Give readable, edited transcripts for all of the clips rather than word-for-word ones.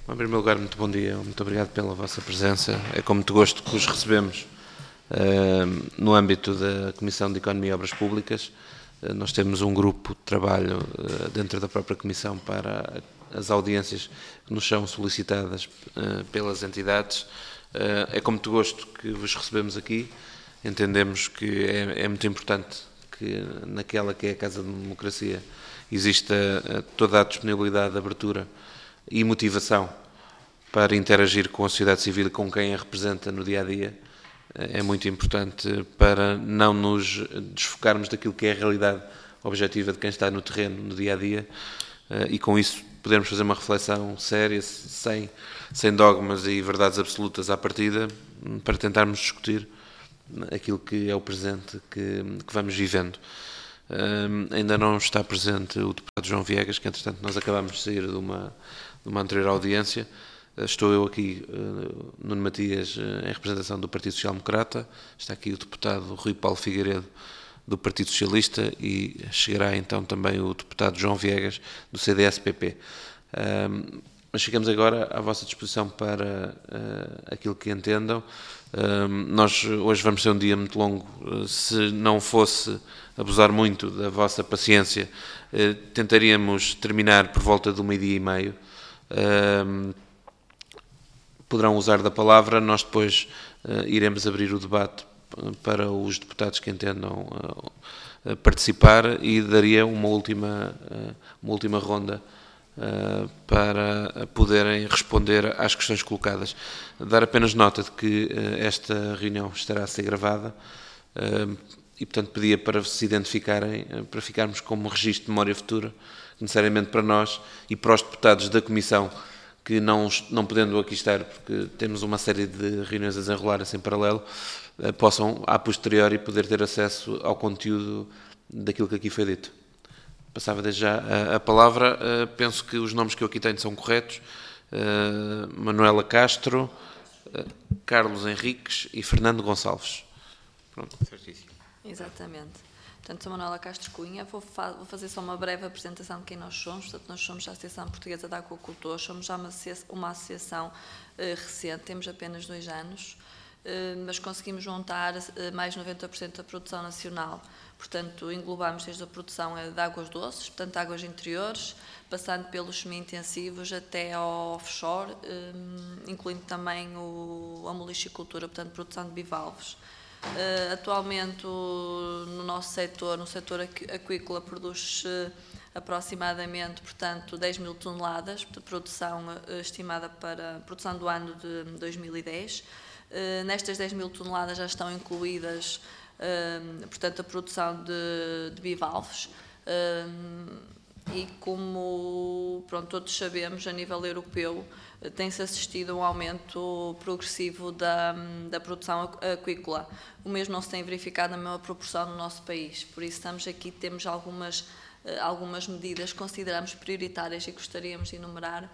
Em primeiro lugar, muito bom dia, muito obrigado pela vossa presença. É com muito gosto que os recebemos no âmbito da Comissão de Economia e Obras Públicas. Nós temos um grupo de trabalho dentro da própria Comissão para as audiências que nos são solicitadas pelas entidades. É com muito gosto que vos recebemos aqui. Entendemos que é muito importante que naquela que é a Casa da Democracia exista toda a disponibilidade, abertura e motivação para interagir com a sociedade civil e com quem a representa no dia-a-dia. É muito importante para não nos desfocarmos daquilo que é a realidade objetiva de quem está no terreno, no dia-a-dia, e com isso podermos fazer uma reflexão séria, sem dogmas e verdades absolutas à partida, para tentarmos discutir aquilo que é o presente que vamos vivendo. Ainda não está presente o deputado João Viegas, que entretanto nós acabamos de sair de uma anterior audiência. Estou eu aqui, Nuno Matias, em representação do Partido Social Democrata. Está aqui o deputado Rui Paulo Figueiredo, do Partido Socialista, e chegará então também o deputado João Viegas, do CDS-PP. Mas ficamos agora à vossa disposição para aquilo que entendam. Nós hoje vamos ter um dia muito longo. Se não fosse abusar muito da vossa paciência, tentaríamos terminar por volta de 12h30. Poderão usar da palavra, nós depois iremos abrir o debate para os deputados que entendam participar, e daria uma última ronda para poderem responder às questões colocadas. Dar apenas nota de que esta reunião estará a ser gravada e, portanto, pedia para se identificarem, para ficarmos como registro de memória futura, necessariamente para nós e para os deputados da Comissão que não podendo aqui estar, porque temos uma série de reuniões a desenrolar-se em paralelo, possam, a posteriori, poder ter acesso ao conteúdo daquilo que aqui foi dito. Passava desde já a palavra. Penso que os nomes que eu aqui tenho são corretos. Manuela Castro, Carlos Henriques e Fernando Gonçalves. Pronto, certíssimo. Exatamente. Portanto, sou Manuela Castro Cunha. Vou fazer só uma breve apresentação de quem nós somos. Portanto, nós somos a Associação Portuguesa de Aquacultores. Somos já uma associação recente, temos apenas 2 anos, mas conseguimos juntar mais de 90% da produção nacional. Portanto, englobamos desde a produção de águas doces, portanto, águas interiores, passando pelos semi-intensivos até ao offshore, incluindo também a molixicultura, portanto, produção de bivalves. Atualmente, no nosso setor, no setor aquícola, produz aproximadamente, portanto, 10.000 toneladas de produção estimada para a produção do ano de 2010. Nestas 10.000 toneladas já estão incluídas, portanto, a produção de bivalves. E como todos sabemos, a nível europeu tem-se assistido a um aumento progressivo da produção aquícola. O mesmo não se tem verificado na mesma proporção no nosso país. Por isso estamos aqui, temos algumas medidas que consideramos prioritárias e gostaríamos de enumerar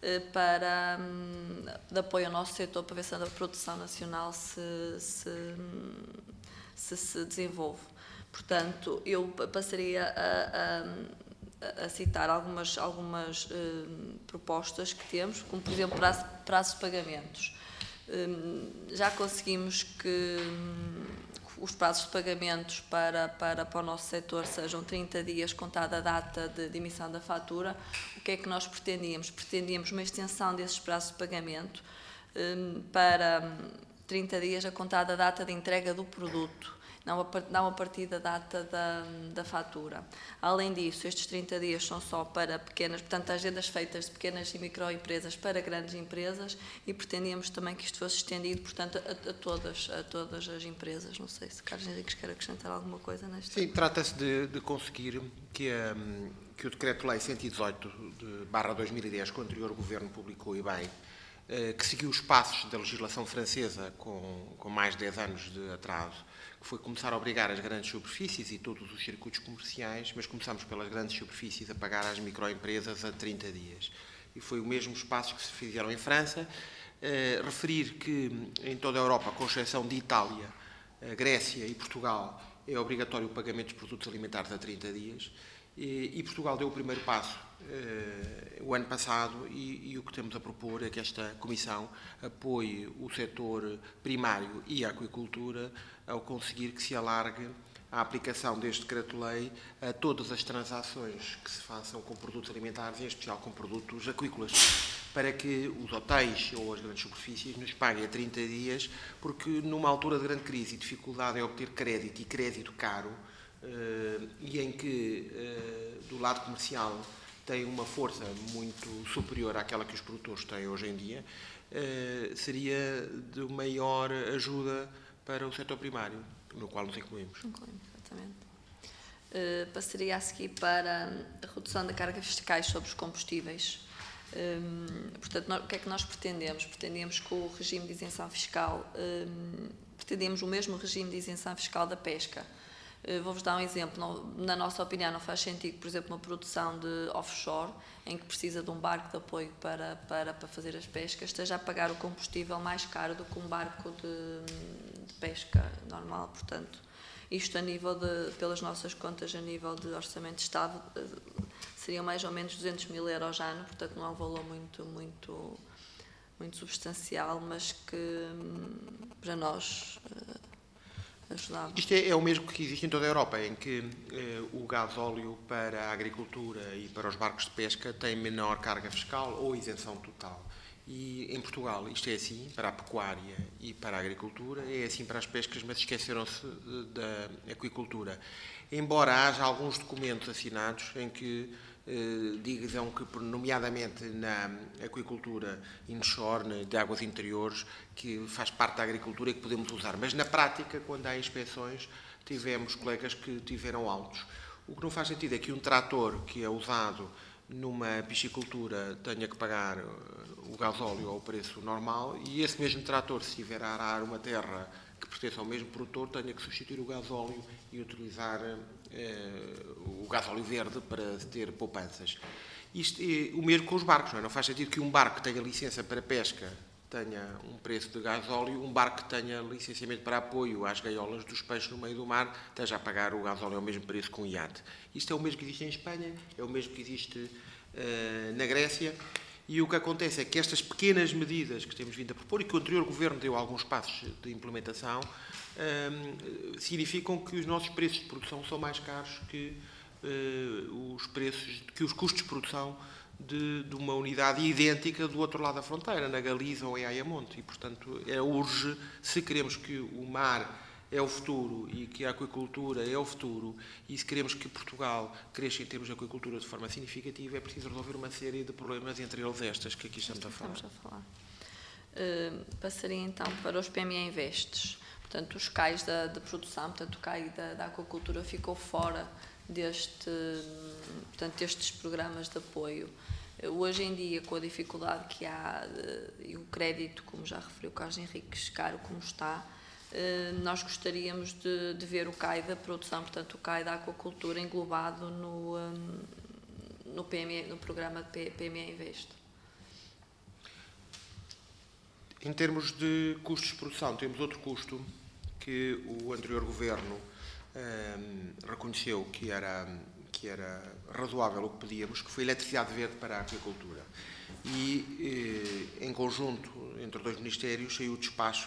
de apoio ao nosso setor, para ver se a produção nacional se desenvolve. Portanto, eu passaria a citar algumas propostas que temos, como, por exemplo, prazos de pagamentos. Já conseguimos que os prazos de pagamentos para o nosso setor sejam 30 dias contada a data de emissão da fatura. O que é que nós pretendíamos? Pretendíamos uma extensão desses prazos de pagamento para 30 dias a contar da data de entrega do produto, não a partir da data da fatura. Além disso, estes 30 dias são só para pequenas, portanto, agendas feitas de pequenas e microempresas para grandes empresas, e pretendíamos também que isto fosse estendido, portanto, a todas as empresas. Não sei se Carlos Henriques quer acrescentar alguma coisa nesta. Sim, trata-se de conseguir que o Decreto-Lei 118/2010, que o anterior Governo publicou, e bem, que seguiu os passos da legislação francesa com mais de 10 anos de atraso, que foi começar a obrigar as grandes superfícies e todos os circuitos comerciais, mas começamos pelas grandes superfícies a pagar às microempresas a 30 dias. E foi o mesmo espaço que se fizeram em França. Referir que em toda a Europa, com exceção de Itália, Grécia e Portugal, é obrigatório o pagamento dos produtos alimentares a 30 dias. E Portugal deu o primeiro passo o ano passado e o que estamos a propor é que esta Comissão apoie o setor primário e a aquicultura ao conseguir que se alargue a aplicação deste decreto-lei a todas as transações que se façam com produtos alimentares, em especial com produtos aquícolas, para que os hotéis ou as grandes superfícies nos paguem a 30 dias, porque numa altura de grande crise e dificuldade em obter crédito e crédito caro, e em que do lado comercial tem uma força muito superior àquela que os produtores têm hoje em dia, seria de maior ajuda para o setor primário, no qual nos incluímos. Exatamente. Passaria a seguir para a redução da carga fiscais sobre os combustíveis. Portanto, o que é que nós pretendemos? Pretendemos que o regime de isenção fiscal, pretendemos o mesmo regime de isenção fiscal da pesca. Vou-vos dar um exemplo. Na nossa opinião, não faz sentido, por exemplo, uma produção de offshore, em que precisa de um barco de apoio para fazer as pescas, esteja a pagar o combustível mais caro do que um barco de pesca normal. Portanto, isto a nível pelas nossas contas, a nível de orçamento de Estado, seriam mais ou menos 200 mil euros ano, portanto não é um valor muito substancial, mas que para nós ajudava. Isto é o mesmo que existe em toda a Europa, em que o gasóleo para a agricultura e para os barcos de pesca tem menor carga fiscal ou isenção total. E em Portugal isto é assim para a pecuária e para a agricultura, é assim para as pescas, mas esqueceram-se da aquicultura. Embora haja alguns documentos assinados em que digam que, nomeadamente na aquicultura inshore, de águas interiores, que faz parte da agricultura e que podemos usar. Mas na prática, quando há inspeções, tivemos colegas que tiveram autos. O que não faz sentido é que um trator que é usado numa piscicultura tenha que pagar o gasóleo ao preço normal e esse mesmo trator, se estiver a arar uma terra que pertence ao mesmo produtor, tenha que substituir o gasóleo e utilizar o gasóleo verde para ter poupanças. Isto é o mesmo com os barcos, não é? Não faz sentido que um barco que tenha licença para pesca tenha um preço de gasóleo, um barco que tenha licenciamento para apoio às gaiolas dos peixes no meio do mar esteja a pagar o gasóleo ao mesmo preço que um iate. Isto é o mesmo que existe em Espanha, é o mesmo que existe na Grécia, e o que acontece é que estas pequenas medidas que temos vindo a propor e que o anterior governo deu alguns passos de implementação significam que os nossos preços de produção são mais caros que os custos de produção de uma unidade idêntica do outro lado da fronteira, na Galiza ou em Ayamonte. E, portanto, urge, se queremos que o mar é o futuro e que a aquicultura é o futuro, e se queremos que Portugal cresça em termos de aquicultura de forma significativa, é preciso resolver uma série de problemas, entre eles estas que aqui estamos a falar. Passaria então para os PME Investes. Portanto, os CAIs de produção, portanto, o CAI da aquacultura ficou fora destes programas de apoio. Hoje em dia, com a dificuldade que há e o crédito, como já referiu o Carlos Henriques, caro como está, nós gostaríamos de ver o CAI da produção, portanto o CAI da aquacultura englobado no programa de PME Invest. Em termos de custos de produção, temos outro custo que o anterior governo reconheceu que era razoável o que pedíamos, que foi a eletricidade verde para a aquicultura. E, em conjunto, entre dois ministérios, saiu o despacho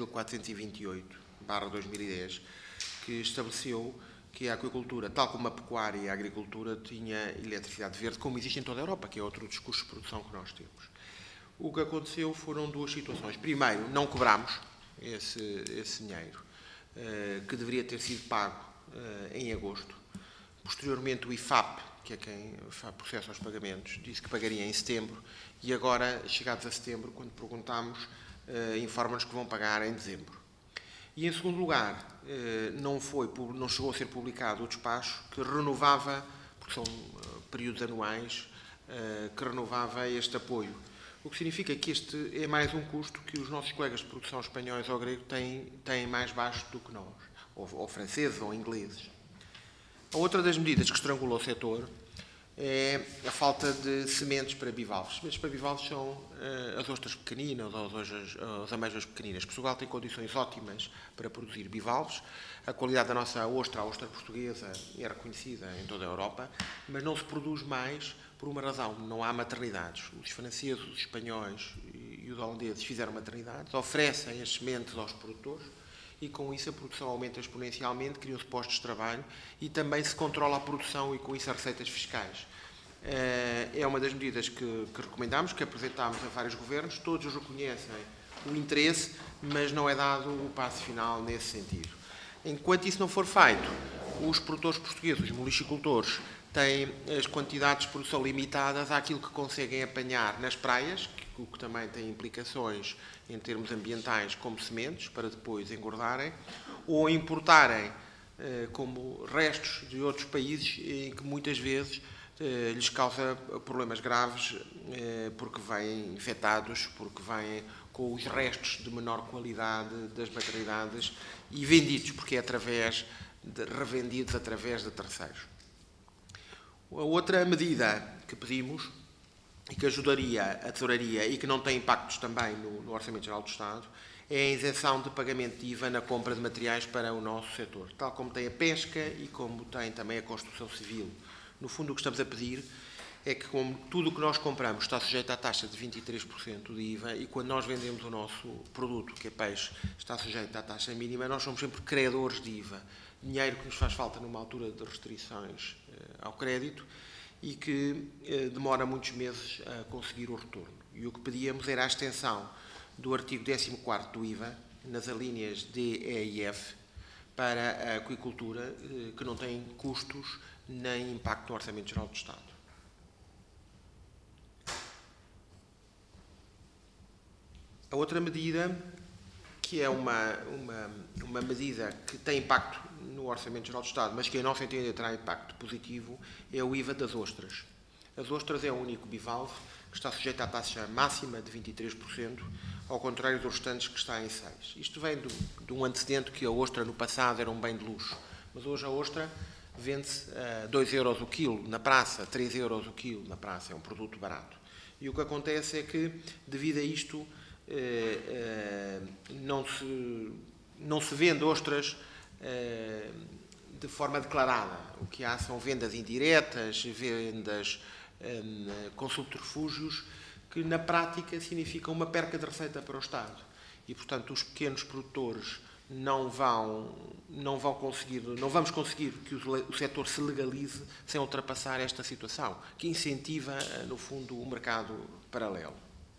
7.428/2010, que estabeleceu que a aquicultura, tal como a pecuária e a agricultura, tinha eletricidade verde, como existe em toda a Europa, que é outro dos custos de produção que nós temos. O que aconteceu foram duas situações. Primeiro, não cobramos esse dinheiro, que deveria ter sido pago em agosto. Posteriormente, o IFAP, que é quem processa os pagamentos, disse que pagaria em setembro, e agora, chegados a setembro, quando perguntámos, informa-nos que vão pagar em dezembro. E, em segundo lugar, não chegou a ser publicado o despacho que renovava, porque são períodos anuais, que renovava este apoio. O que significa que este é mais um custo que os nossos colegas de produção espanhóis ou gregos têm mais baixo do que nós, ou franceses ou ingleses. A outra das medidas que estrangula o setor é a falta de sementes para bivalves. Sementes para bivalves são as ostras pequeninas ou as ameijas pequeninas. Portugal tem condições ótimas para produzir bivalves. A qualidade da nossa ostra, a ostra portuguesa, é reconhecida em toda a Europa, mas não se produz mais por uma razão, não há maternidades. Os franceses, os espanhóis e os holandeses fizeram maternidades, oferecem as sementes aos produtores e com isso a produção aumenta exponencialmente, criam-se postos de trabalho e também se controla a produção e com isso as receitas fiscais. É uma das medidas que recomendamos, que apresentámos a vários governos, todos reconhecem o interesse, mas não é dado o passo final nesse sentido. Enquanto isso não for feito, os produtores portugueses, os molixicultores, têm as quantidades de produção limitadas àquilo que conseguem apanhar nas praias, o que também tem implicações em termos ambientais como sementes, para depois engordarem, ou importarem como restos de outros países em que muitas vezes lhes causa problemas graves porque vêm infectados, porque vêm com os restos de menor qualidade das maternidades e vendidos, porque é revendidos através de terceiros. A outra medida que pedimos e que ajudaria a tesouraria e que não tem impactos também no Orçamento Geral do Estado é a isenção de pagamento de IVA na compra de materiais para o nosso setor, tal como tem a pesca e como tem também a construção civil. No fundo, o que estamos a pedir é que, como tudo o que nós compramos está sujeito à taxa de 23% de IVA e quando nós vendemos o nosso produto, que é peixe, está sujeito à taxa mínima, nós somos sempre credores de IVA. Dinheiro que nos faz falta numa altura de restrições ao crédito e que demora muitos meses a conseguir o retorno. E o que pedíamos era a extensão do artigo 14º do IVA, nas alíneas D, E e F, para a aquicultura, que não tem custos nem impacto no Orçamento Geral do Estado. A outra medida, que é uma medida que tem impacto no Orçamento Geral do Estado, mas que, a nosso entender, terá impacto positivo, é o IVA das ostras. As ostras é o único bivalve que está sujeito à taxa máxima de 23%, ao contrário dos restantes que está em 6%. Isto vem de um antecedente que a ostra no passado era um bem de luxo, mas hoje a ostra vende-se a 2 euros o quilo na praça, 3 euros o quilo na praça, é um produto barato. E o que acontece é que, devido a isto, não se vende ostras de forma declarada. O que há são vendas indiretas, vendas com subterfúgios, que na prática significam uma perca de receita para o Estado. E, portanto, os pequenos produtores não vamos conseguir que o setor se legalize sem ultrapassar esta situação, que incentiva, no fundo, o mercado paralelo.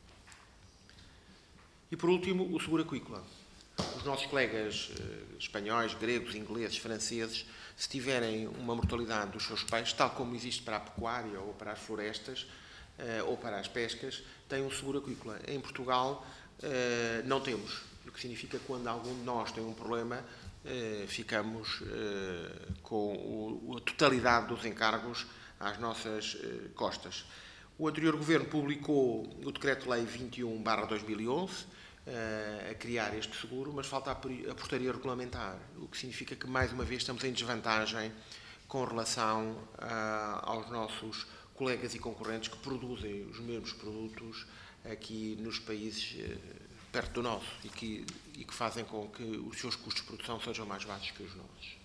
E, por último, o seguro aquícola. Os nossos colegas espanhóis, gregos, ingleses, franceses, se tiverem uma mortalidade dos seus peixes, tal como existe para a pecuária ou para as florestas ou para as pescas, têm um seguro aquícola. Em Portugal não temos, o que significa que quando algum de nós tem um problema, /ficamos com a totalidade dos encargos às nossas costas. O anterior Governo publicou o Decreto-Lei 21/2011, a criar este seguro, mas falta a portaria regulamentar, o que significa que, mais uma vez, estamos em desvantagem com relação aos nossos colegas e concorrentes que produzem os mesmos produtos aqui nos países perto do nosso e que fazem com que os seus custos de produção sejam mais baixos que os nossos.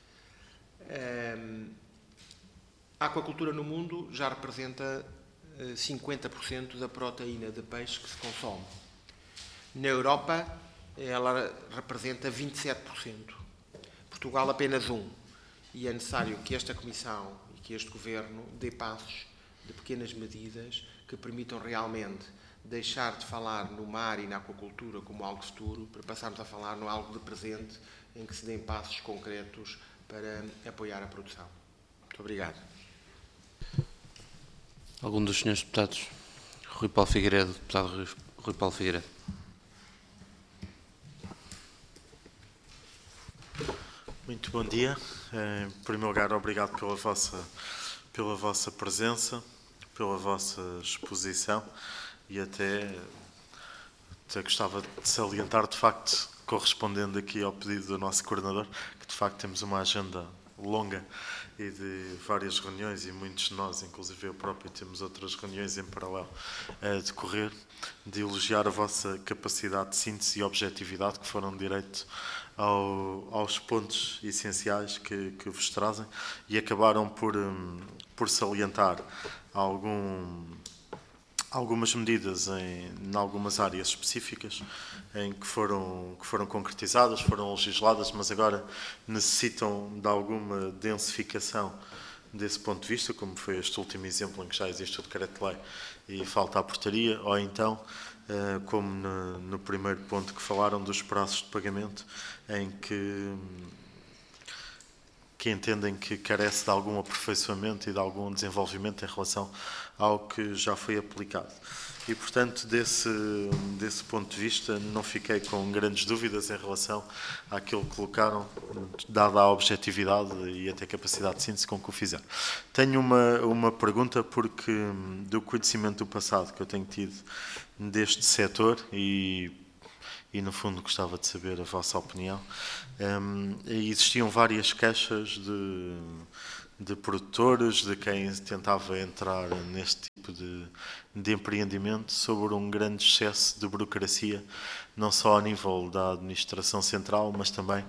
A aquacultura no mundo já representa 50% da proteína de peixe que se consome. Na Europa, ela representa 27%. Portugal, apenas 1%. E é necessário que esta Comissão e que este Governo dê passos de pequenas medidas que permitam realmente deixar de falar no mar e na aquacultura como algo futuro, para passarmos a falar no algo de presente, em que se deem passos concretos para apoiar a produção. Muito obrigado. Algum dos senhores deputados? Rui Paulo Figueiredo, deputado Rui Paulo Figueiredo. Muito bom dia. Em primeiro lugar, obrigado pela vossa presença, pela vossa exposição e até gostava de salientar, de facto, correspondendo aqui ao pedido do nosso coordenador, que de facto temos uma agenda longa e de várias reuniões e muitos de nós, inclusive eu próprio, temos outras reuniões em paralelo a decorrer, de elogiar a vossa capacidade de síntese e objetividade, que foram direito aos pontos essenciais que vos trazem e acabaram por salientar algumas medidas em algumas áreas específicas em que foram concretizadas, foram legisladas, mas agora necessitam de alguma densificação desse ponto de vista, como foi este último exemplo em que já existe o decreto-lei e falta a portaria, ou então, como no primeiro ponto que falaram dos prazos de pagamento, em que entendem que carece de algum aperfeiçoamento e de algum desenvolvimento em relação ao que já foi aplicado. E, portanto, desse ponto de vista, não fiquei com grandes dúvidas em relação àquilo que colocaram, dada a objetividade e até capacidade de síntese com que o fizeram. Tenho uma pergunta, porque do conhecimento do passado que eu tenho tido deste setor e no fundo gostava de saber a vossa opinião. Existiam várias queixas de produtores, de quem tentava entrar neste tipo de empreendimento, sobre um grande excesso de burocracia, não só a nível da administração central, mas também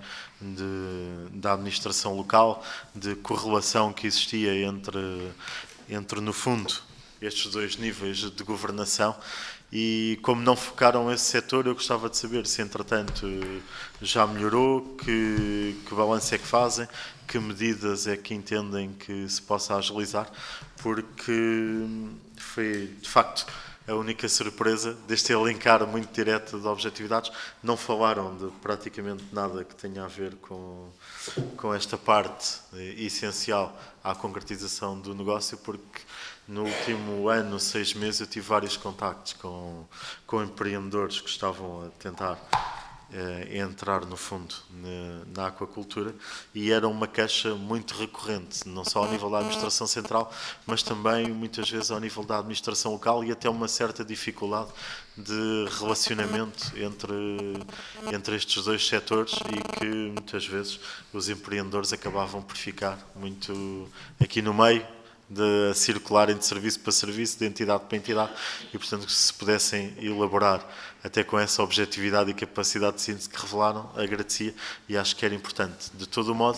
da administração local, de correlação que existia entre no fundo, estes dois níveis de governação. E como não focaram esse setor, eu gostava de saber se, entretanto, já melhorou, que balanço é que fazem, que medidas é que entendem que se possa agilizar, porque foi, de facto, a única surpresa deste elencar muito direto de objetividades. Não falaram de praticamente nada que tenha a ver com esta parte essencial à concretização do negócio, porque no último ano, 6 meses, eu tive vários contactos com empreendedores que estavam a tentar entrar, no fundo, na aquacultura, e era uma queixa muito recorrente, não só ao nível da administração central, mas também, muitas vezes, ao nível da administração local, e até uma certa dificuldade de relacionamento entre estes dois setores, e que, muitas vezes, os empreendedores acabavam por ficar muito aqui no meio, de circularem de serviço para serviço, de entidade para entidade, e, portanto, se pudessem elaborar até com essa objetividade e capacidade de síntese que revelaram, agradecia, e acho que era importante. De todo o modo,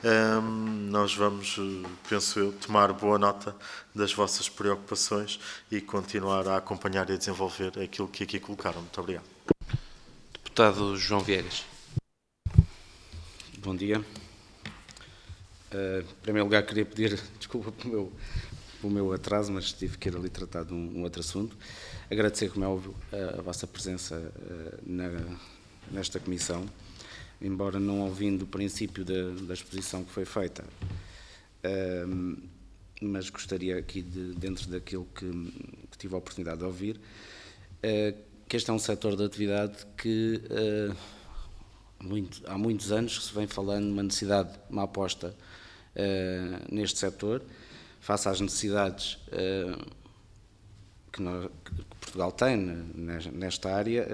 nós vamos, penso eu, tomar boa nota das vossas preocupações e continuar a acompanhar e a desenvolver aquilo que aqui colocaram. Muito obrigado. Deputado João Viegas. Bom dia. Em primeiro lugar, queria pedir desculpa pelo meu atraso, mas tive que ir ali tratar de um outro assunto. Agradecer, como é óbvio, a vossa presença nesta comissão, embora não ouvindo o princípio da exposição que foi feita, mas gostaria aqui, dentro daquilo que tive a oportunidade de ouvir, que este é um setor de atividade que há muitos anos que se vem falando de uma necessidade, uma aposta neste setor, face às necessidades que Portugal tem nesta área.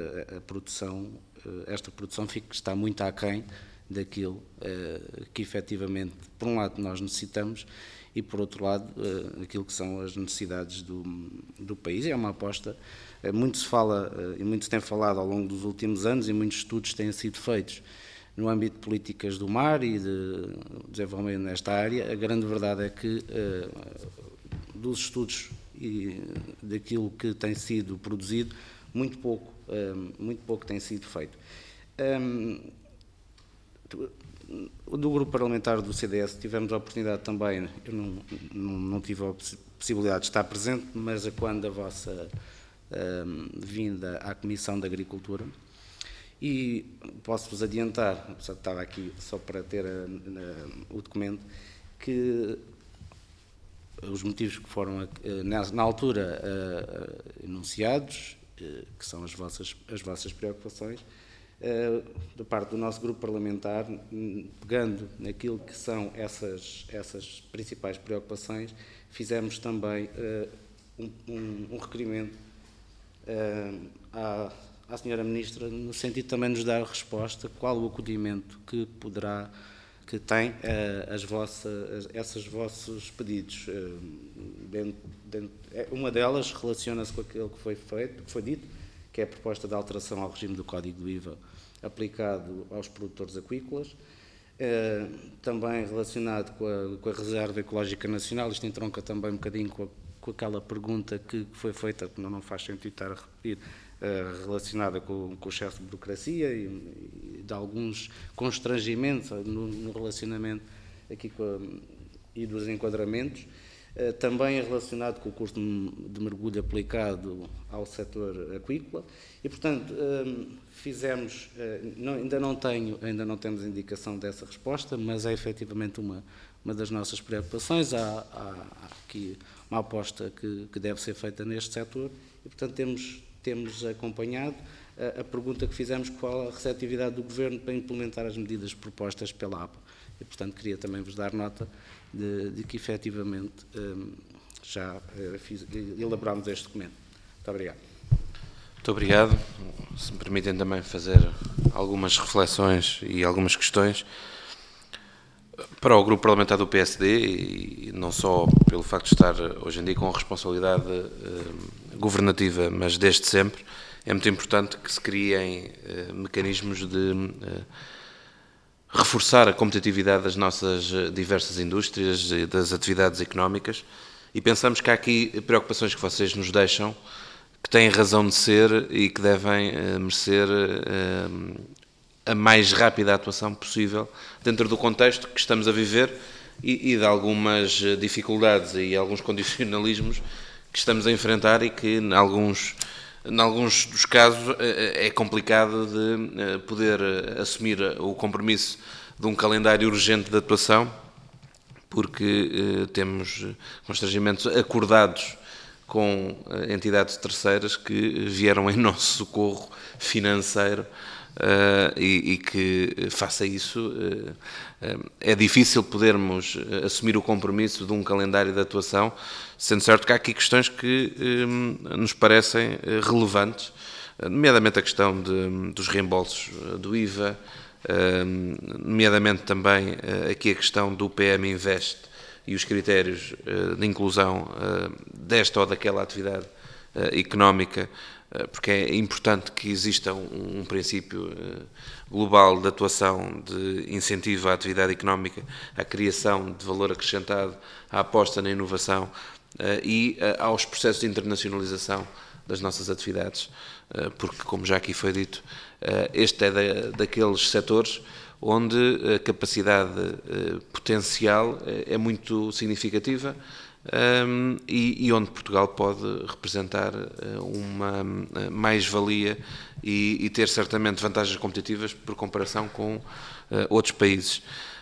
Esta produção está muito aquém daquilo que efetivamente, por um lado, nós necessitamos, e por outro lado, aquilo que são as necessidades do país. É uma aposta, muito se fala e muito se tem falado ao longo dos últimos anos, e muitos estudos têm sido feitos no âmbito de políticas do mar e de desenvolvimento nesta área. A grande verdade é que dos estudos e daquilo que tem sido produzido, muito pouco tem sido feito. Do grupo parlamentar do CDS tivemos a oportunidade também, eu não tive a possibilidade de estar presente, mas quando a vossa vinda à Comissão de Agricultura, e posso-vos adiantar, estava aqui só para ter o documento, que os motivos que foram na altura enunciados, que são as vossas preocupações, da parte do nosso grupo parlamentar, pegando naquilo que são essas principais preocupações, fizemos também um requerimento à Senhora Ministra, no sentido também de nos dar a resposta qual o acolhimento que tem esses vossos pedidos. Uma delas relaciona-se com aquilo que foi dito, que é a proposta de alteração ao regime do Código do IVA aplicado aos produtores aquícolas. Também relacionado com a Reserva Ecológica Nacional, isto entronca também um bocadinho com aquela pergunta que foi feita, que não faz sentido estar a repetir, relacionada com o excesso de burocracia e de alguns constrangimentos no relacionamento aqui e dos enquadramentos. Também é relacionado com o curso de mergulho aplicado ao setor aquícola e, portanto, fizemos, ainda não temos indicação dessa resposta, mas é efetivamente uma das nossas preocupações. Há aqui uma aposta que deve ser feita neste setor e, portanto, temos acompanhado. A pergunta que fizemos: qual a receptividade do Governo para implementar as medidas propostas pela APA? E, portanto, queria também vos dar nota de que, efetivamente, já elaborámos este documento. Muito obrigado. Muito obrigado. Se me permitem também fazer algumas reflexões e algumas questões para o grupo parlamentar do PSD, e não só pelo facto de estar hoje em dia com responsabilidade governativa, mas desde sempre, é muito importante que se criem mecanismos de reforçar a competitividade das nossas diversas indústrias e das atividades económicas, e pensamos que há aqui preocupações que vocês nos deixam, que têm razão de ser e que devem merecer a mais rápida atuação possível dentro do contexto que estamos a viver e de algumas dificuldades e alguns condicionalismos que estamos a enfrentar e que, em alguns dos casos, é complicado de poder assumir o compromisso de um calendário urgente de atuação, porque temos constrangimentos acordados com entidades terceiras que vieram em nosso socorro financeiro e que, face a isso, é difícil podermos assumir o compromisso de um calendário de atuação, sendo certo que há aqui questões que nos parecem relevantes, nomeadamente a questão dos reembolsos do IVA, nomeadamente também aqui a questão do PM Invest e os critérios de inclusão desta ou daquela atividade económica, porque é importante que exista um princípio global de atuação, de incentivo à atividade económica, à criação de valor acrescentado, à aposta na inovação e aos processos de internacionalização das nossas atividades, porque, como já aqui foi dito, este é daqueles setores onde a capacidade potencial é muito significativa e onde Portugal pode representar uma mais-valia e ter certamente vantagens competitivas por comparação com outros países.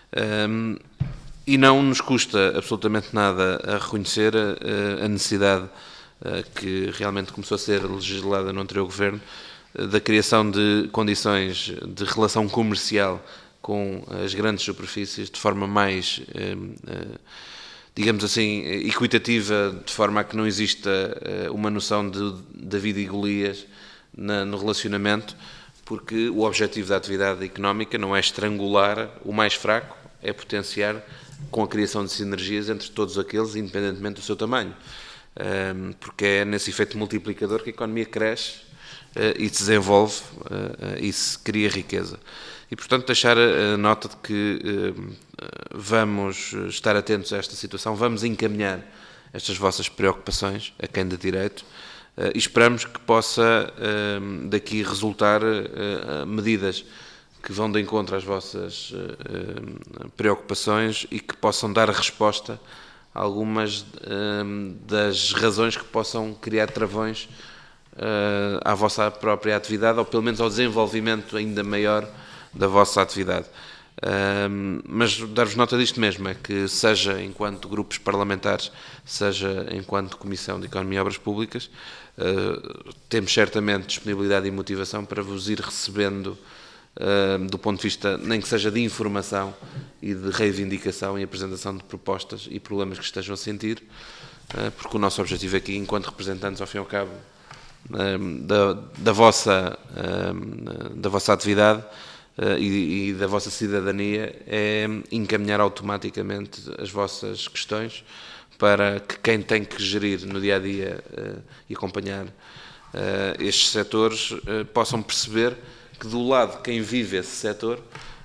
E não nos custa absolutamente nada a reconhecer a necessidade que realmente começou a ser legislada no anterior Governo, da criação de condições de relação comercial com as grandes superfícies de forma mais, digamos assim, equitativa, de forma a que não exista uma noção de David e Golias no relacionamento, porque o objetivo da atividade económica não é estrangular o mais fraco, é potenciar com a criação de sinergias entre todos aqueles, independentemente do seu tamanho, porque é nesse efeito multiplicador que a economia cresce e se desenvolve e se cria riqueza. E, portanto, deixar a nota de que vamos estar atentos a esta situação, vamos encaminhar estas vossas preocupações a quem de direito e esperamos que possa daqui resultar medidas que vão de encontro às vossas preocupações e que possam dar resposta a algumas das razões que possam criar travões à vossa própria atividade, ou pelo menos ao desenvolvimento ainda maior da vossa atividade. Mas dar-vos nota disto mesmo, é que seja enquanto grupos parlamentares, seja enquanto Comissão de Economia e Obras Públicas, temos certamente disponibilidade e motivação para vos ir recebendo do ponto de vista, nem que seja de informação e de reivindicação e apresentação de propostas e problemas que estejam a sentir, porque o nosso objetivo aqui, enquanto representantes, ao fim e ao cabo, da vossa atividade e da vossa cidadania, é encaminhar automaticamente as vossas questões para que quem tem que gerir no dia-a-dia e acompanhar estes setores possam perceber que do lado de quem vive esse setor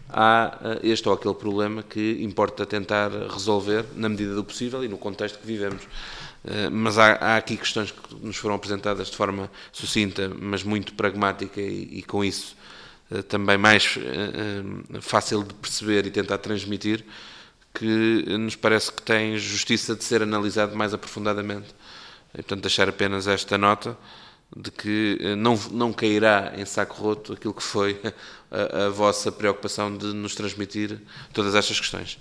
há este ou aquele problema que importa tentar resolver na medida do possível e no contexto que vivemos. Mas há aqui questões que nos foram apresentadas de forma sucinta, mas muito pragmática e com isso também mais fácil de perceber e tentar transmitir, que nos parece que tem justiça de ser analisado mais aprofundadamente. E, portanto, deixar apenas esta nota de que não cairá em saco roto aquilo que foi a vossa preocupação de nos transmitir todas estas questões.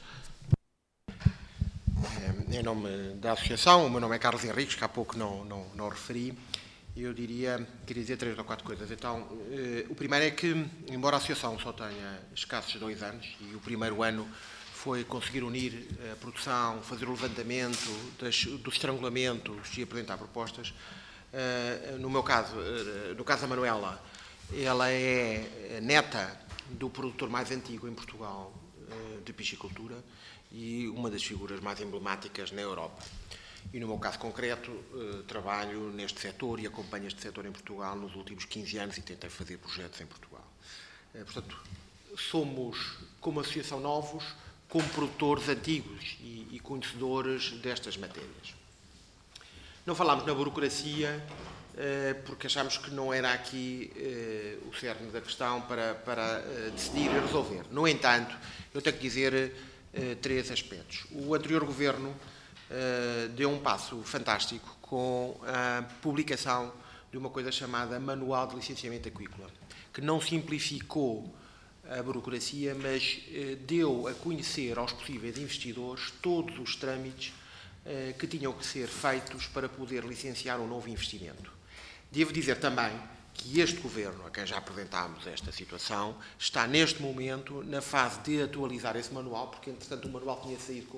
Em nome da Associação, o meu nome é Carlos Henriques, que há pouco não referi. Eu queria dizer 3 ou 4 coisas. Então, o primeiro é que, embora a Associação só tenha escassos 2 anos, e o primeiro ano foi conseguir unir a produção, fazer o levantamento dos estrangulamentos e apresentar propostas, no meu caso, no caso da Manuela, ela é neta do produtor mais antigo em Portugal de piscicultura e uma das figuras mais emblemáticas na Europa. E no meu caso concreto, trabalho neste setor e acompanho este setor em Portugal nos últimos 15 anos e tentei fazer projetos em Portugal. Portanto, somos, como associação, novos, como produtores antigos e conhecedores destas matérias. Não falámos na burocracia, porque achámos que não era aqui o cerne da questão para decidir e resolver. No entanto, eu tenho que dizer 3 aspectos. O anterior governo deu um passo fantástico com a publicação de uma coisa chamada Manual de Licenciamento Aquícola, que não simplificou a burocracia, mas deu a conhecer aos possíveis investidores todos os trâmites que tinham que ser feitos para poder licenciar um novo investimento. Devo dizer também que este Governo, a quem já apresentámos esta situação, está neste momento na fase de atualizar esse manual, porque entretanto o manual tinha saído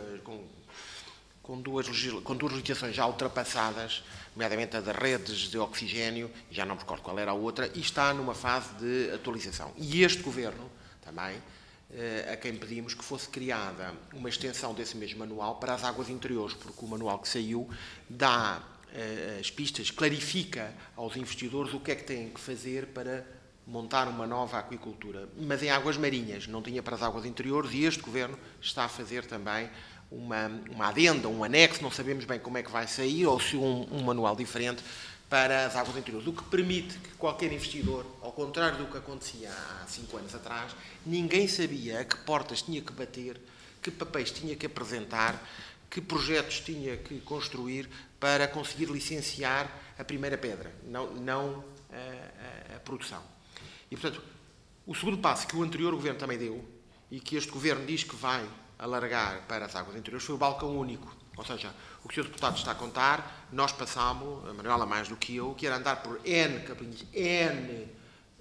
com duas legislações já ultrapassadas, nomeadamente a das redes de oxigênio, já não me recordo qual era a outra, e está numa fase de atualização. E este Governo também, a quem pedimos que fosse criada uma extensão desse mesmo manual para as águas interiores, porque o manual que saiu dá as pistas, clarifica aos investidores o que é que têm que fazer para montar uma nova aquicultura, mas em águas marinhas, não tinha para as águas interiores, e este Governo está a fazer também uma adenda, um anexo, não sabemos bem como é que vai sair, ou se um manual diferente para as águas interiores, o que permite que qualquer investidor, ao contrário do que acontecia há 5 anos atrás, ninguém sabia a que portas tinha que bater, que papéis tinha que apresentar, que projetos tinha que construir para conseguir licenciar a primeira pedra, não a produção. E, portanto, o segundo passo que o anterior Governo também deu, e que este Governo diz que vai alargar para as águas interiores, foi o balcão único. Ou seja, o que o Sr. Deputado está a contar, nós passámos, a Manuela mais do que eu, que era andar por N cabelinhos, N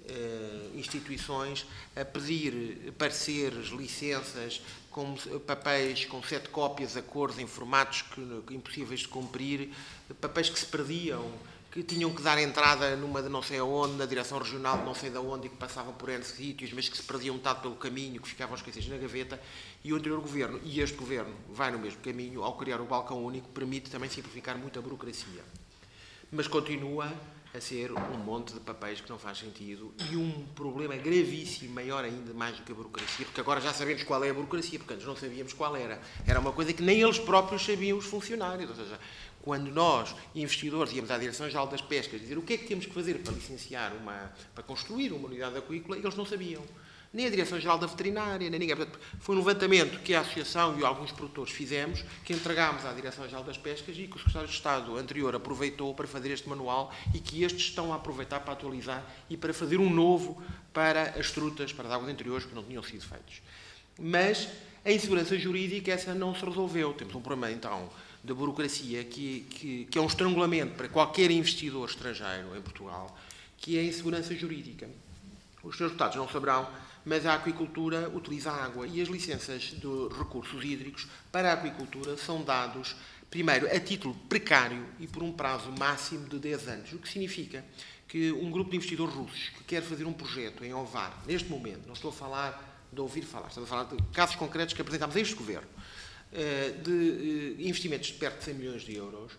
instituições, a pedir pareceres, licenças, com papéis com 7 cópias, acordos em formatos impossíveis de cumprir, papéis que se perdiam, que tinham que dar entrada numa de não sei aonde, na direção regional de não sei de onde, e que passavam por N sítios, mas que se perdiam metade pelo caminho, que ficavam esquecidos na gaveta, e o anterior Governo, e este Governo, vai no mesmo caminho, ao criar o balcão único, permite também simplificar muito a burocracia. Mas continua a ser um monte de papéis que não faz sentido e um problema gravíssimo, maior ainda, mais do que a burocracia, porque agora já sabemos qual é a burocracia, porque antes não sabíamos qual era. Era uma coisa que nem eles próprios sabiam, os funcionários. Ou seja, quando nós, investidores, íamos à Direção-Geral das Pescas dizer o que é que temos que fazer para licenciar para construir uma unidade aquícola, eles não sabiam. Nem a Direção-Geral da Veterinária, nem ninguém. Portanto, foi um levantamento que a Associação e alguns produtores fizemos, que entregámos à Direção-Geral das Pescas e que o Secretário de Estado anterior aproveitou para fazer este manual e que estes estão a aproveitar para atualizar e para fazer um novo para as trutas, para as águas interiores que não tinham sido feitos. Mas a insegurança jurídica, essa não se resolveu. Temos um problema, então, da burocracia que é um estrangulamento para qualquer investidor estrangeiro em Portugal, que é a insegurança jurídica. Os seus deputados não saberão, mas a aquicultura utiliza água e as licenças de recursos hídricos para a aquicultura são dados, primeiro, a título precário e por um prazo máximo de 10 anos, o que significa que um grupo de investidores russos que quer fazer um projeto em Ovar, neste momento, não estou a falar de ouvir falar, estou a falar de casos concretos que apresentámos a este Governo, de investimentos de perto de 100 milhões de euros,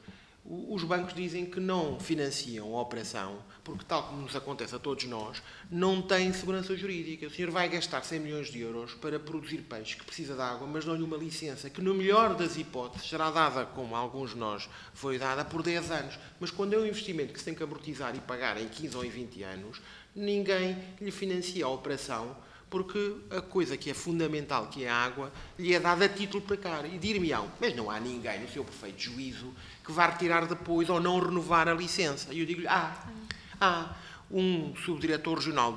Os bancos dizem que não financiam a operação, porque, tal como nos acontece a todos nós, não tem segurança jurídica. O senhor vai gastar 100 milhões de euros para produzir peixe que precisa de água, mas dão-lhe uma licença que, no melhor das hipóteses, será dada, como a alguns de nós foi dada, por 10 anos. Mas quando é um investimento que se tem que amortizar e pagar em 15 ou em 20 anos, ninguém lhe financia a operação, porque a coisa que é fundamental, que é a água, lhe é dada a título precário. E dir-me-ão, mas não há ninguém, no seu perfeito juízo, que vá retirar depois ou não renovar a licença. E eu digo-lhe, um subdiretor regional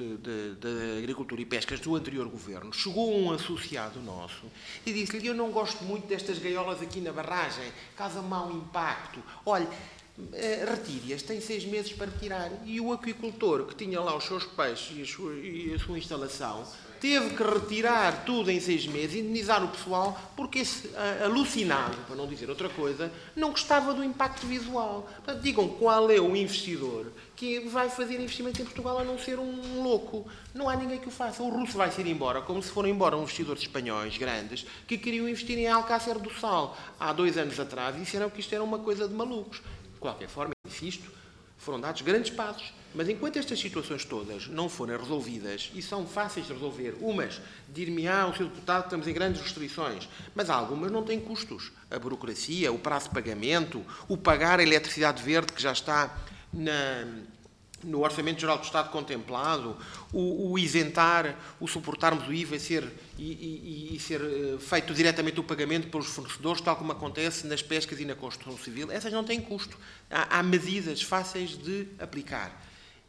de Agricultura e Pescas do anterior governo chegou a um associado nosso e disse-lhe, eu não gosto muito destas gaiolas aqui na barragem, causa mau impacto. Olha, retire-as, tem 6 meses para retirar. E o aquicultor, que tinha lá os seus peixes e a sua instalação, teve que retirar tudo em 6 meses, indemnizar o pessoal, porque esse alucinado, para não dizer outra coisa, não gostava do impacto visual. Portanto, digam qual é o investidor que vai fazer investimento em Portugal a não ser um louco. Não há ninguém que o faça. O russo vai se ir embora, como se foram embora investidores espanhóis grandes que queriam investir em Alcácer do Sal há 2 anos atrás e disseram que isto era uma coisa de malucos. De qualquer forma, insisto, foram dados grandes passos, mas enquanto estas situações todas não forem resolvidas, e são fáceis de resolver, umas, dir-me-á, o Sr. Deputado, estamos em grandes restrições, mas algumas não têm custos. A burocracia, o prazo de pagamento, o pagar a eletricidade verde, que já está no Orçamento Geral do Estado contemplado, o isentar, o suportarmos o IVA e ser feito diretamente o pagamento pelos fornecedores, tal como acontece nas pescas e na construção civil, essas não têm custo. Há medidas fáceis de aplicar.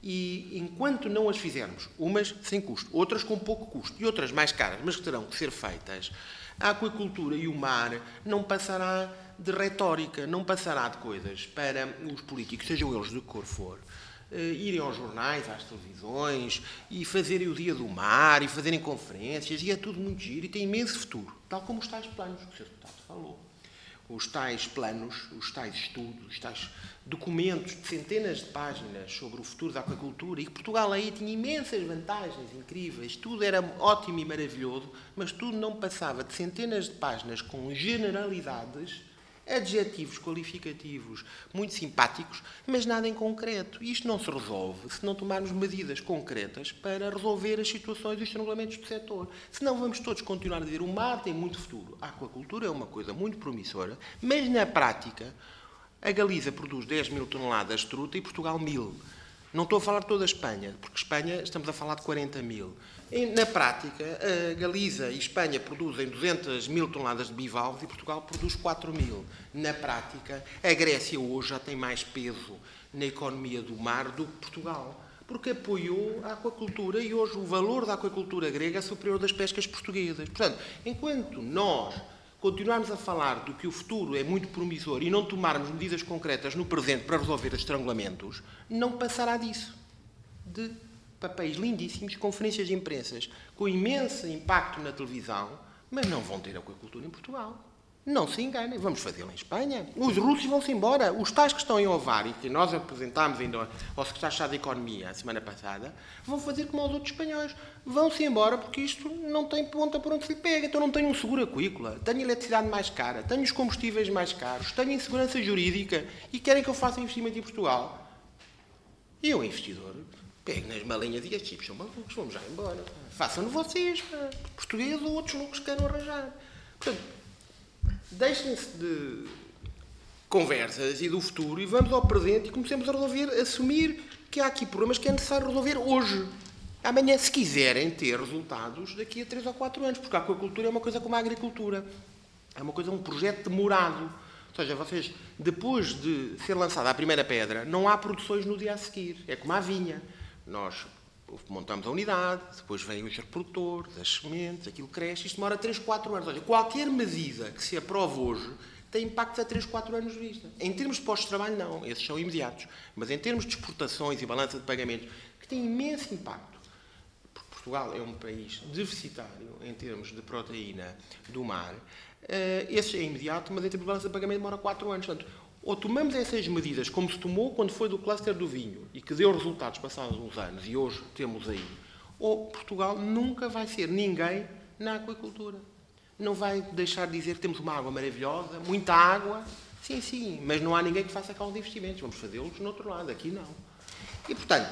E enquanto não as fizermos, umas sem custo, outras com pouco custo e outras mais caras, mas que terão que ser feitas, a aquicultura e o mar não passará de retórica, não passará de coisas para os políticos, sejam eles de que cor for, irem aos jornais, às televisões e fazerem o dia do mar e fazerem conferências e é tudo muito giro e tem imenso futuro, tal como os tais planos que o Sr. Deputado falou. Os tais planos, os tais estudos, os tais documentos de centenas de páginas sobre o futuro da aquacultura e que Portugal aí tinha imensas vantagens incríveis, tudo era ótimo e maravilhoso, mas tudo não passava de centenas de páginas com generalidades, adjetivos qualificativos muito simpáticos, mas nada em concreto. E isto não se resolve se não tomarmos medidas concretas para resolver as situações e os estrangulamentos do setor. Senão vamos todos continuar a dizer o mar tem muito futuro. A aquacultura é uma coisa muito promissora, mas na prática a Galiza produz 10 mil toneladas de truta e Portugal 1000. Não estou a falar de toda a Espanha, porque Espanha estamos a falar de 40 mil. Na prática, a Galiza e Espanha produzem 200 mil toneladas de bivalves e Portugal produz 4 mil. Na prática, a Grécia hoje já tem mais peso na economia do mar do que Portugal, porque apoiou a aquacultura e hoje o valor da aquacultura grega é superior das pescas portuguesas. Portanto, enquanto nós continuarmos a falar do que o futuro é muito promissor e não tomarmos medidas concretas no presente para resolver os estrangulamentos, não passará disso. De papéis lindíssimos, conferências de imprensa com imenso impacto na televisão, mas não vão ter aquacultura em Portugal. Não se enganem, vamos fazê-lo em Espanha. Os russos vão-se embora. Os tais que estão em Ovar e que nós apresentámos ainda ao Secretário de Estado da Economia a semana passada, vão fazer como aos outros espanhóis. Vão-se embora porque isto não tem ponta por onde se lhe pega. Então não tenho um seguro aquícola, tenho eletricidade mais cara, tenho os combustíveis mais caros, tenho insegurança jurídica e querem que eu faça investimento em Portugal. E o investidor pega nas malinhas e estes tipos são malucos, vamos já embora. Façam-no vocês, português ou outros loucos que queiram arranjar. Portanto, deixem-se de conversas e do futuro e vamos ao presente e comecemos a resolver, a assumir que há aqui problemas que é necessário resolver hoje. Amanhã, se quiserem ter resultados daqui a 3 ou 4 anos, porque a aquacultura é uma coisa como a agricultura. É uma coisa, um projeto demorado. Ou seja, vocês, depois de ser lançada a primeira pedra, não há produções no dia a seguir. É como a vinha. Nós montamos a unidade, depois vem os reprodutores, as sementes, aquilo cresce, isto demora 3, 4 anos. Ou seja, qualquer medida que se aprove hoje tem impacto a 3, 4 anos de vista. Em termos de postos de trabalho, não, esses são imediatos. Mas em termos de exportações e balança de pagamentos, que tem imenso impacto. Porque Portugal é um país deficitário em termos de proteína do mar. Esse é imediato, mas em termos de balança de pagamento demora 4 anos. Portanto, ou tomamos essas medidas como se tomou quando foi do cluster do vinho e que deu resultados passados uns anos e hoje temos aí, ou Portugal nunca vai ser ninguém na aquacultura. Não vai deixar de dizer que temos uma água maravilhosa, muita água, Sim, sim, mas não há ninguém que faça aqueles investimentos. Vamos fazê-los no outro lado, aqui não. E, portanto,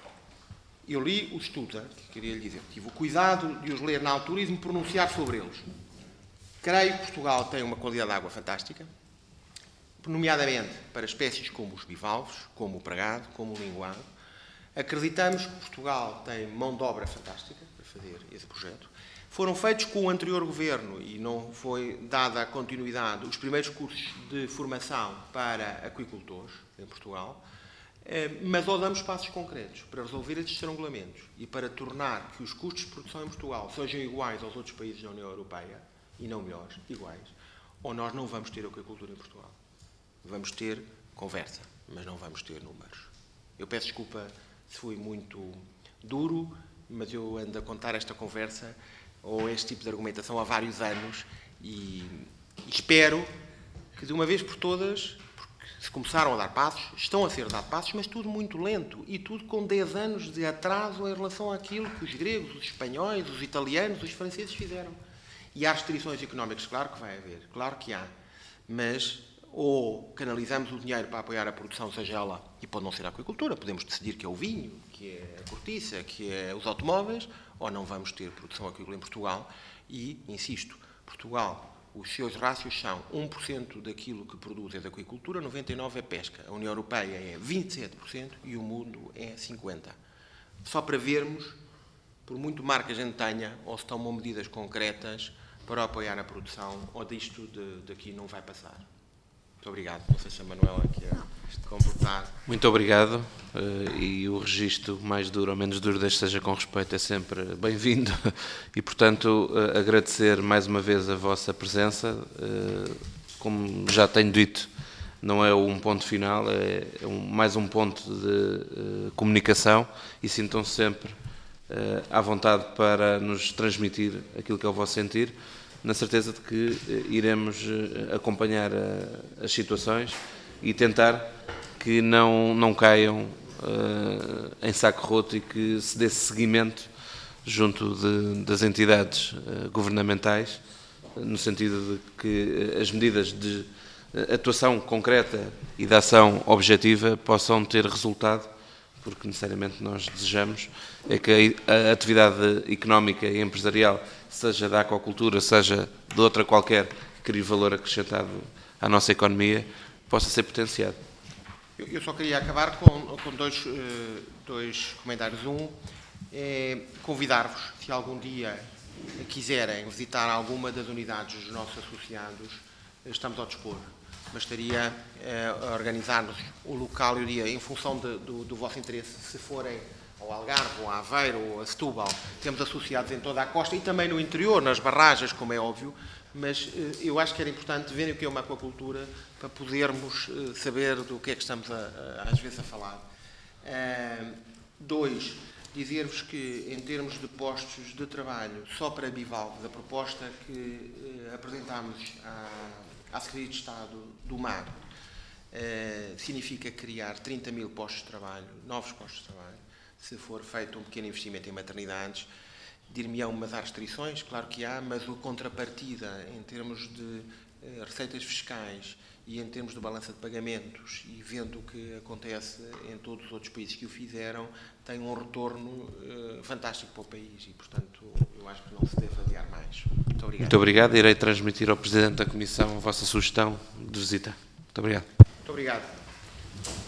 eu li os estudos, que queria lhe dizer. Tive o cuidado de os ler na altura e de me pronunciar sobre eles. Creio que Portugal tem uma qualidade de água fantástica, nomeadamente para espécies como os bivalves, como o pragado, como o linguado. Acreditamos que Portugal tem mão de obra fantástica para fazer esse projeto. Foram feitos com o anterior governo e não foi dada a continuidade os primeiros cursos de formação para aquicultores em Portugal, mas ou damos passos concretos para resolver estes estrangulamentos e para tornar que os custos de produção em Portugal sejam iguais aos outros países da União Europeia, e não melhores, iguais, ou nós não vamos ter aquicultura em Portugal. Vamos ter conversa, mas não vamos ter números. Eu peço desculpa se fui muito duro, mas eu ando a contar esta conversa ou este tipo de argumentação há vários anos e espero que de uma vez por todas, porque se começaram a dar passos, estão a ser dados passos, mas tudo muito lento e tudo com 10 anos de atraso em relação àquilo que os gregos, os espanhóis, os italianos, os franceses fizeram. E há restrições económicas, claro que vai haver, claro que há, mas ou canalizamos o dinheiro para apoiar a produção, seja ela, e pode não ser a aquicultura, podemos decidir que é o vinho, que é a cortiça, que é os automóveis, ou não vamos ter produção agrícola em Portugal. E, insisto, Portugal, os seus rácios são 1% daquilo que produz é da aquicultura, 99% é pesca. A União Europeia é 27% e o mundo é 50%. Só para vermos, por muito mar que a gente tenha, ou se tomam medidas concretas para apoiar a produção, ou disto daqui não vai passar. Muito obrigado. Não sei se a Manuela quer completar. Muito obrigado. E o registro, mais duro ou menos duro, desde seja com respeito, é sempre bem-vindo. E, portanto, agradecer mais uma vez a vossa presença. Como já tenho dito, não é um ponto final, é mais um ponto de comunicação e sintam-se sempre à vontade para nos transmitir aquilo que é o vosso sentir, na certeza de que iremos acompanhar as situações e tentar que não caiam em saco roto e que se dê seguimento junto das entidades governamentais, no sentido de que as medidas de atuação concreta e de ação objetiva possam ter resultado, porque necessariamente nós desejamos é que a atividade económica e empresarial, seja da aquacultura, seja de outra qualquer que crie valor acrescentado à nossa economia, possa ser potenciado. Eu só queria acabar com dois comentários. Um é convidar-vos, se algum dia quiserem visitar alguma das unidades dos nossos associados, estamos ao dispor. Bastaria organizar-nos o local, eu diria, em função do vosso interesse, se forem ao Algarve, ou a Aveiro, ou a Setúbal. Temos associados em toda a costa e também no interior, nas barragens, como é óbvio, mas eu acho que era importante verem o que é uma aquacultura para podermos saber do que é que estamos às vezes a falar. Dois, dizer-vos que em termos de postos de trabalho, só para bivalves, a proposta que apresentámos à Secretaria de Estado do Mar significa criar 30 mil postos de trabalho, novos postos de trabalho. Se for feito um pequeno investimento em maternidades, dir-me-ão, mas há restrições, claro que há, mas a contrapartida em termos de receitas fiscais e em termos de balança de pagamentos, e vendo o que acontece em todos os outros países que o fizeram, tem um retorno fantástico para o país e, portanto, eu acho que não se deve adiar mais. Muito obrigado. Muito obrigado. Irei transmitir ao Presidente da Comissão a vossa sugestão de visita. Muito obrigado. Muito obrigado.